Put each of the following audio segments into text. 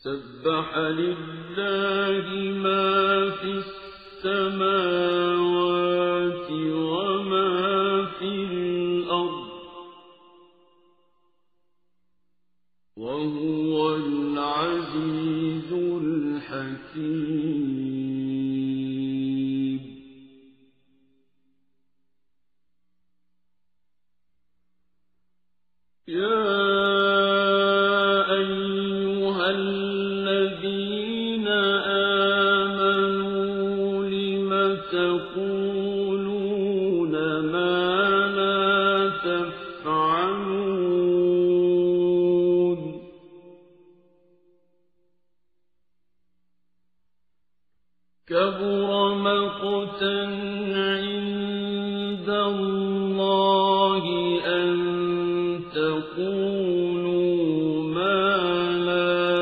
سبح لله ما في السماوات وما في الأرض وهو العزيز الحكيم. يا أيها الذين آمنوا لم تقولون ما لا تفعلون كبر مقتا عند الله أن تقولوا ما لا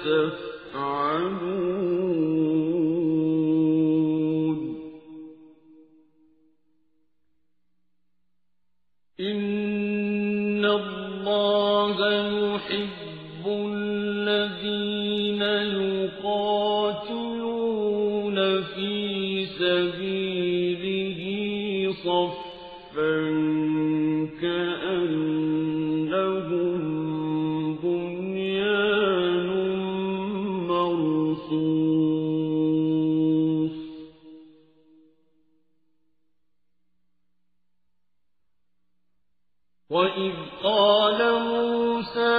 تفعلون. إن الله يحب الذين يقاتلون في سبيله صفا كأنهم بنيان مرصوص. وإذ قال موسى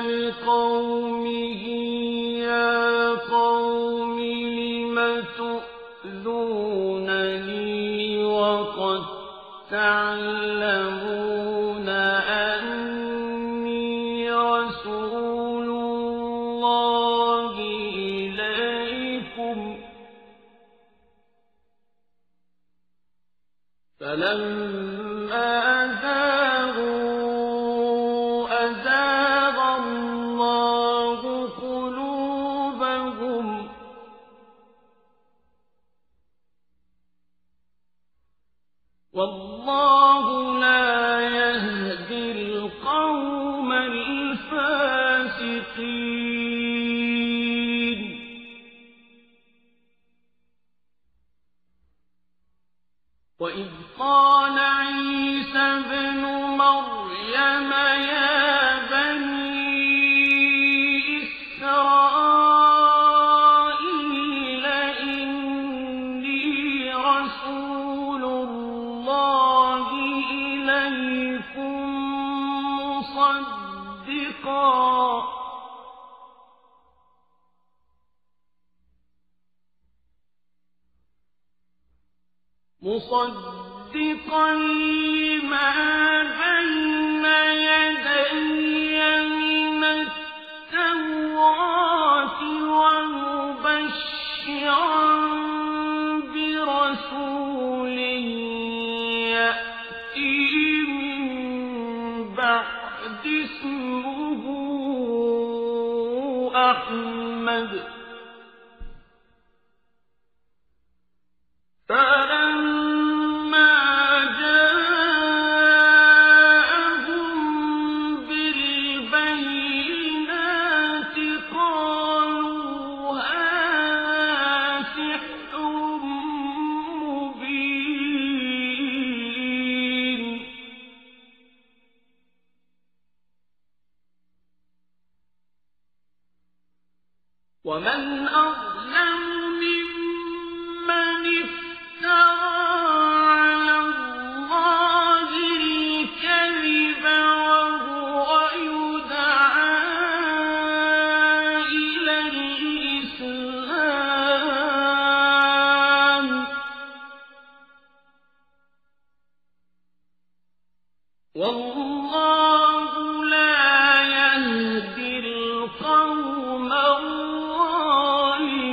لقومه يا قوم لم تؤذونني وقد تعلمون أني رسول الله إليكم فلما أزاغ الله قلوبهم والله لا يهدي القوم الفاسقين. وإذ قال عيسى ابن مريم يا بني إسرائيل إني رسول الله إليكم مصدقا لما بين يدي من التوراة ومبشرا برسول يأتي من بعد اسمه أحمد فلما جاءهم بالبينات قالوا هذا سحر مبين ومن أظلم ممن على الله الكذب وهو يدعى إلى الإسلام والله لا يهدي القوم الظالمين.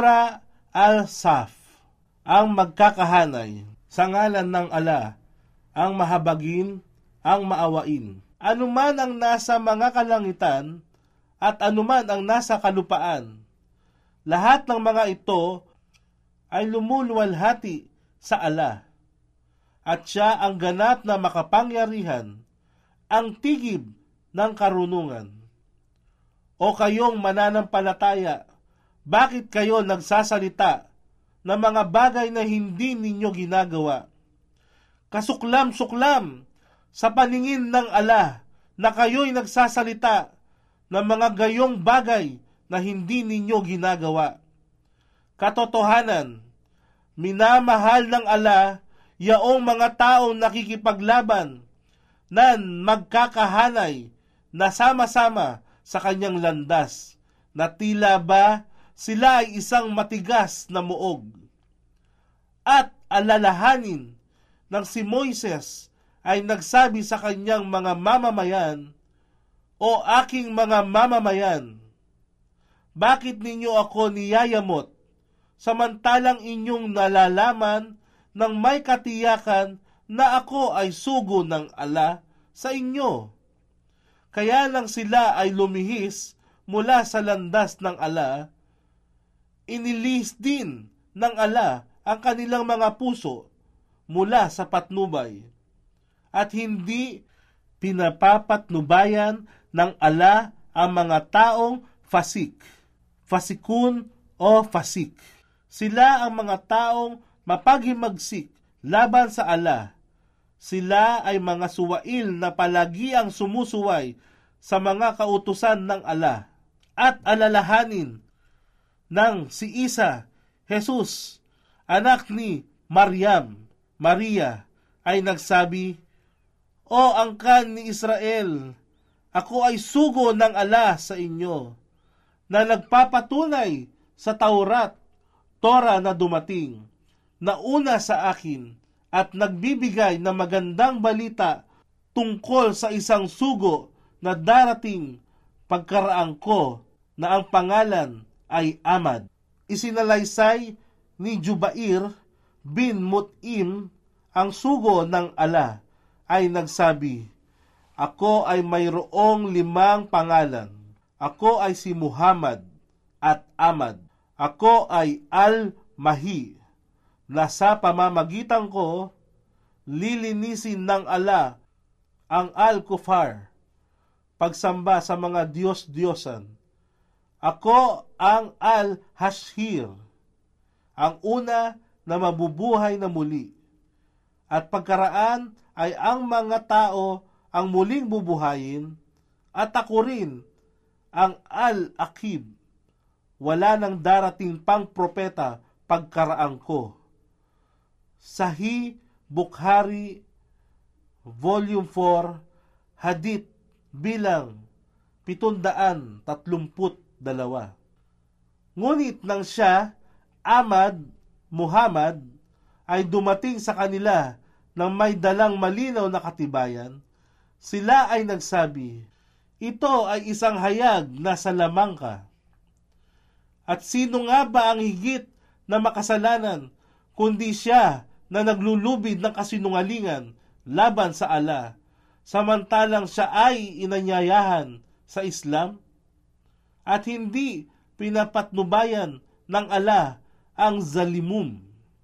Surah Al-Saf, ang magkakahanay sa ngalan ng Allah, ang mahabagin, ang maawain. Anuman ang nasa mga kalangitan at anuman ang nasa kalupaan, lahat ng mga ito ay lumuluwalhati sa Allah, at siya ang ganap na makapangyarihan, ang tigib ng karunungan. O kayong mananampalataya, bakit kayo nagsasalita ng mga bagay na hindi ninyo ginagawa? Kasuklam-suklam sa paningin ng Allah na kayo'y nagsasalita ng mga gayong bagay na hindi ninyo ginagawa. Katotohanan, minamahal ng Allah yaong mga taong nakikipaglaban na magkakahanay na sama-sama sa kanyang landas, na tila ba sila ay isang matigas na muog. At alalahanin ng si Moises ay nagsabi sa kanyang mga mamamayan, O aking mga mamamayan, bakit ninyo ako niyayamot, samantalang inyong nalalaman ng may katiyakan na ako ay sugo ng Allah sa inyo? Kaya lang sila ay lumihis mula sa landas ng Allah. Inilis din ng Allah ang kanilang mga puso mula sa patnubay, at hindi pinapapatnubayan ng Allah ang mga taong fasikun o fasik. Sila ang mga taong mapaghimagsik laban sa Allah. Sila ay mga suwail na palagi ang sumusuway sa mga kautusan ng Allah. At alalahanin ng si Isa, Jesus, anak ni Maria, ay nagsabi, O angkan ni Israel, ako ay sugo ng Allah sa inyo, na nagpapatunay sa Torah na dumating, na una sa akin, at nagbibigay ng magandang balita tungkol sa isang sugo na darating pagkaraan ko, na ang pangalan ay Ahmad. Isinalaysay ni Jubair bin Mut'im, ang sugo ng Allah, ay nagsabi, Ako ay mayroong 5 pangalan. Ako ay si Muhammad at Ahmad. Ako ay Al-Mahi, na sa pamamagitan ko, lilinisin ng Allah ang Al-Kufar, pagsamba sa mga Diyos-Diyosan. Ako ang Al-Hashir, ang una na mabubuhay na muli, at pagkaraan ay ang mga tao ang muling bubuhayin, at ako rin ang Al-Aqib. Wala nang darating pang propeta pagkaraan ko. Sahih Bukhari, Volume 4, Hadith bilang 732. Ngunit nang siya, Muhammad, ay dumating sa kanila ng may dalang malinaw na katibayan, sila ay nagsabi, Ito ay isang hayag na salamangka. At sino nga ba ang higit na makasalanan, kundi siya na naglulubid ng kasinungalingan laban sa Allah, samantalang siya ay inanyayahan sa Islam, at hindi pinapatnubayan ng Allah ang zalimum.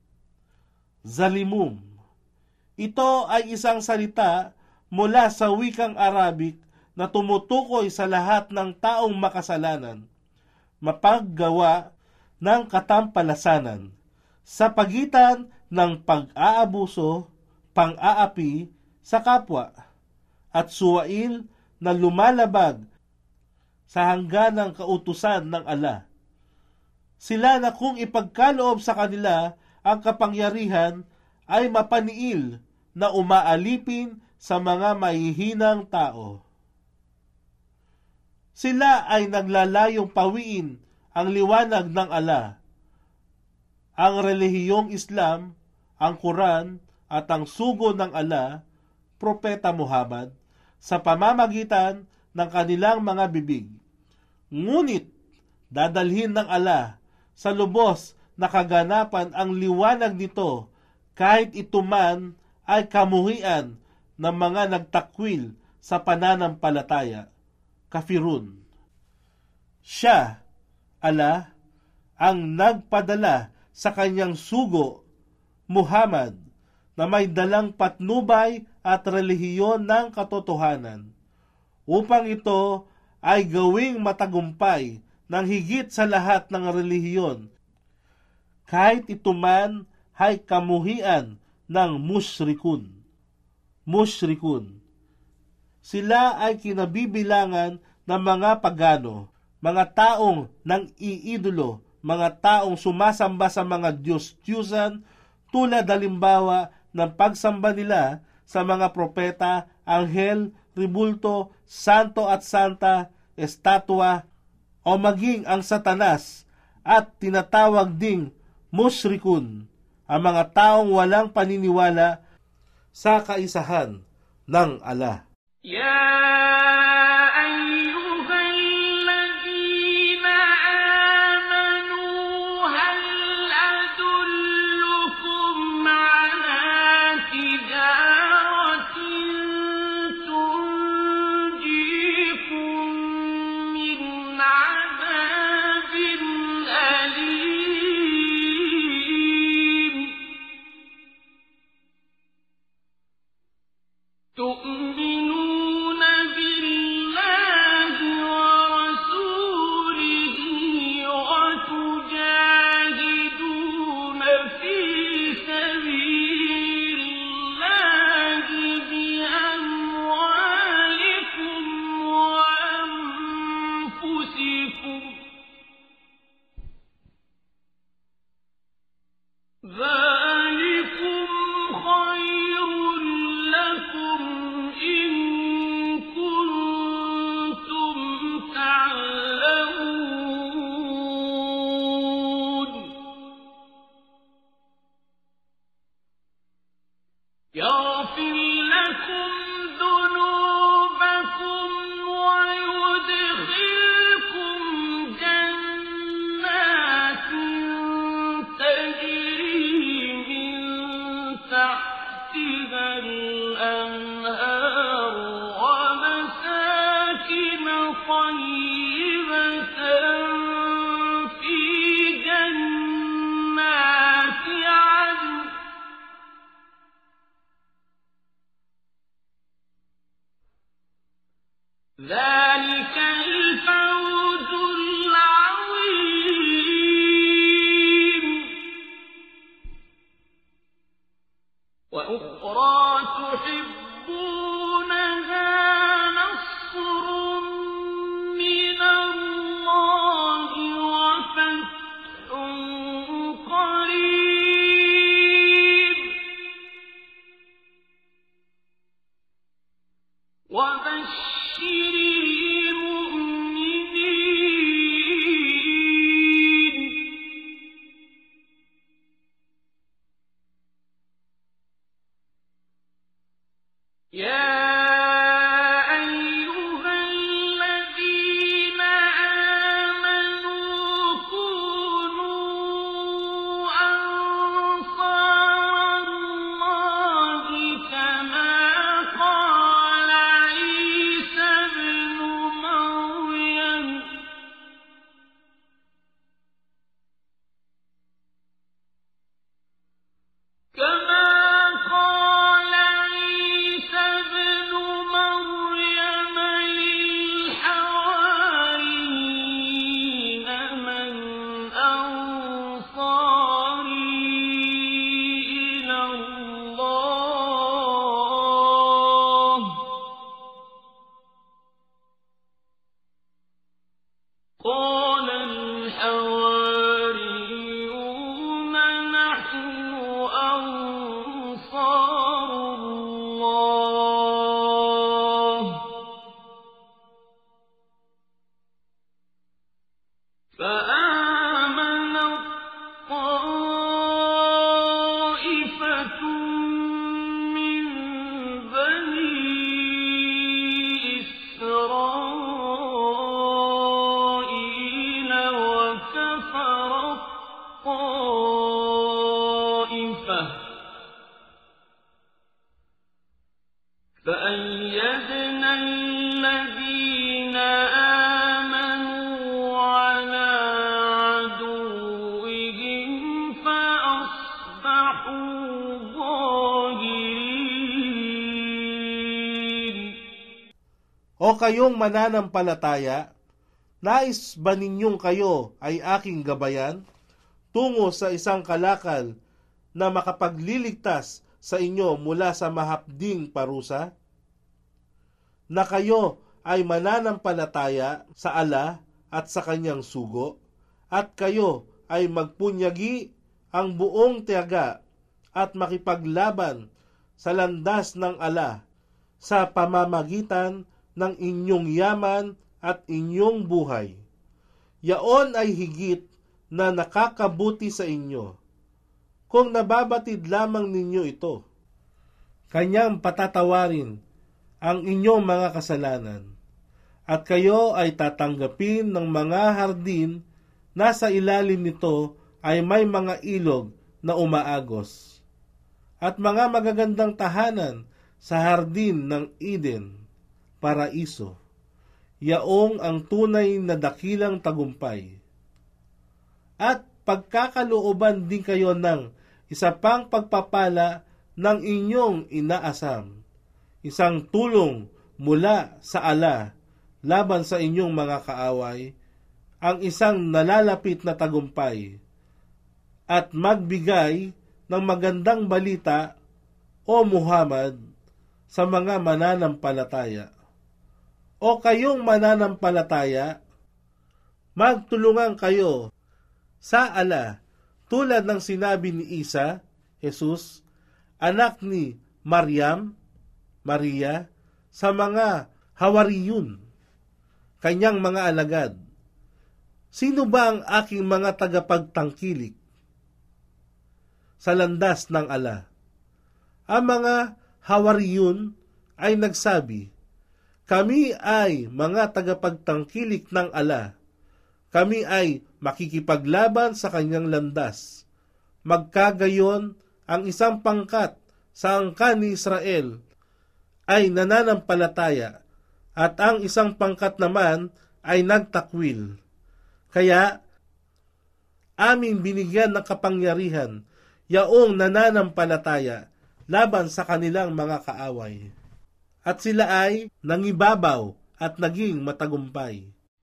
Ito ay isang salita mula sa wikang Arabic na tumutukoy sa lahat ng taong makasalanan, mapaggawa ng katampalasanan sa pagitan ng pag-aabuso, pang-aapi sa kapwa, at suwail na lumalabag sa hangganang kautusan ng Allah. Sila na kung ipagkaloob sa kanila ang kapangyarihan ay mapaniil na umaalipin sa mga mahihinang tao. Sila ay naglalayong pawiin ang liwanag ng Allah, ang relihiyong Islam, ang Quran at ang sugo ng Allah, Propeta Muhammad, sa pamamagitan ng kanilang mga bibig. Ngunit dadalhin ng Allah sa lubos na kaganapan ang liwanag nito, kahit ito man ay kamuhian ng mga nagtakwil sa pananampalataya. Kafirun. Siya, Allah, ang nagpadala sa kanyang sugo, Muhammad, na may dalang patnubay at relihiyon ng katotohanan, upang ito ay gawing matagumpay ng higit sa lahat ng relihiyon, kahit ito man ay kamuhian ng musyrikun. Musyrikun. Sila ay kinabibilangan ng mga pagano, mga taong nang iidolo, mga taong sumasamba sa mga Diyos-Diyusan, tulad halimbawa ng pagsamba nila sa mga propeta, anghel, ribulto, santo at santa, estatwa, o maging ang Satanas, at tinatawag ding musyrikun, ang mga taong walang paniniwala sa kaisahan ng Allah. تؤمنون بالله ورسوله وتجاهدون في سبيل الله بأموالكم وأنفسكم ذلكم خير لكم إن كنتم تعلمون يغفر لكم ذنوبكم ويدخلكم جنات تجري من تحتها الأنهار ومساكن طيبة في جنات عدن ذلك الفوز العظيم وأخرى تحبونها نصر من الله وفتح قريب وبشر المؤمنين يا أيها الذين آمنوا كونوا أنصار الله كما قال عيسى ابن مريم للحواريين من أنصاري إلى الله قال الحواريون نحن أنصار الله فآمنت طائفة من بني إسرائيل وكفرت فأيدنا الذين آمنوا على عدوهم فأصبحوا ظاهرين. O kayong mananampalataya, nais ba ninyong kayo ay aking gabayan tungo sa isang kalakal na makapagliligtas sa inyo mula sa mahapding parusa? Na kayo ay mananampalataya sa ala at sa kanyang sugo, at kayo ay magpunyagi ang buong tiyaga at makipaglaban sa landas ng ala sa pamamagitan ng inyong yaman at inyong buhay. Yaon ay higit na nakakabuti sa inyo kung nababatid lamang ninyo ito. Kanyang patatawarin ang inyong mga kasalanan, at kayo ay tatanggapin ng mga hardin na sa ilalim nito ay may mga ilog na umaagos, at mga magagandang tahanan sa hardin ng Eden, paraiso. Yaong ang tunay na dakilang tagumpay. At pagkakalooban din kayo ng isa pang pagpapala ng inyong inaasam, isang tulong mula sa ala laban sa inyong mga kaaway, ang isang nalalapit na tagumpay, at magbigay ng magandang balita, o Muhammad, sa mga mananampalataya. O kayong mananampalataya, magtulungan kayo sa ala, tulad ng sinabi ni Isa, Jesus, anak ni Maria, sa mga Hawariyun, kanyang mga alagad. Sino ba ang aking mga tagapagtangkilik sa landas ng ala? Ang mga Hawariyun ay nagsabi, kami ay mga tagapagtangkilik ng ala. Kami ay makikipaglaban sa kanyang landas. Magkagayon, ang isang pangkat sa angkan ni Israel ay nananampalataya, at ang isang pangkat naman ay nagtakwil. Kaya, aming binigyan ng kapangyarihan yaong nananampalataya laban sa kanilang mga kaaway. At sila ay nangibabaw at naging matagumpay.